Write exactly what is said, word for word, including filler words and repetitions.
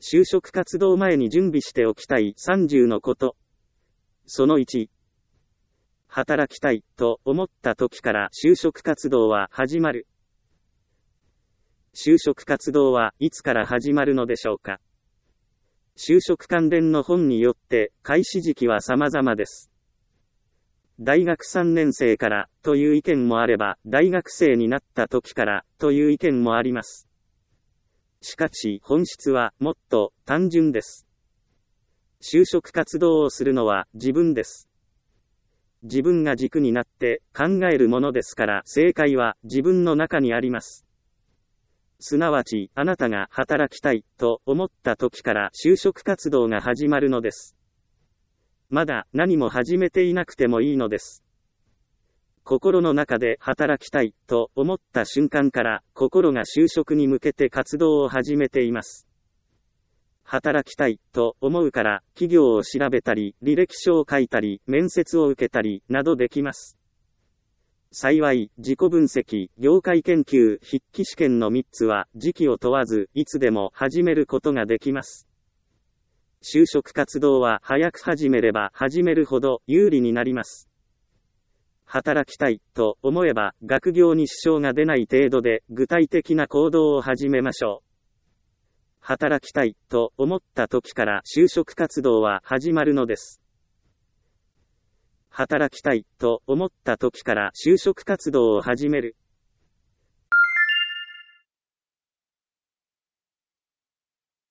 就職活動前に準備しておきたいさんじゅうのこと。そのいち、働きたいと思った時から就職活動は始まる。就職活動はいつから始まるのでしょうか。就職関連の本によって開始時期は様々です。大学さんねん生からという意見もあれば、大学生になった時からという意見もあります。しかし本質はもっと単純です。就職活動をするのは自分です。自分が軸になって考えるものですから、正解は自分の中にあります。すなわち、あなたが働きたいと思った時から就職活動が始まるのです。まだ何も始めていなくてもいいのです。心の中で働きたいと思った瞬間から心が就職に向けて活動を始めています。働きたいと思うから企業を調べたり、履歴書を書いたり、面接を受けたりなどできます。幸い、自己分析、業界研究、筆記試験のみっつは時期を問わずいつでも始めることができます。就職活動は早く始めれば始めるほど有利になります。働きたいと思えば学業に支障が出ない程度で具体的な行動を始めましょう。働きたいと思った時から就職活動は始まるのです。働きたいと思った時から就職活動を始める。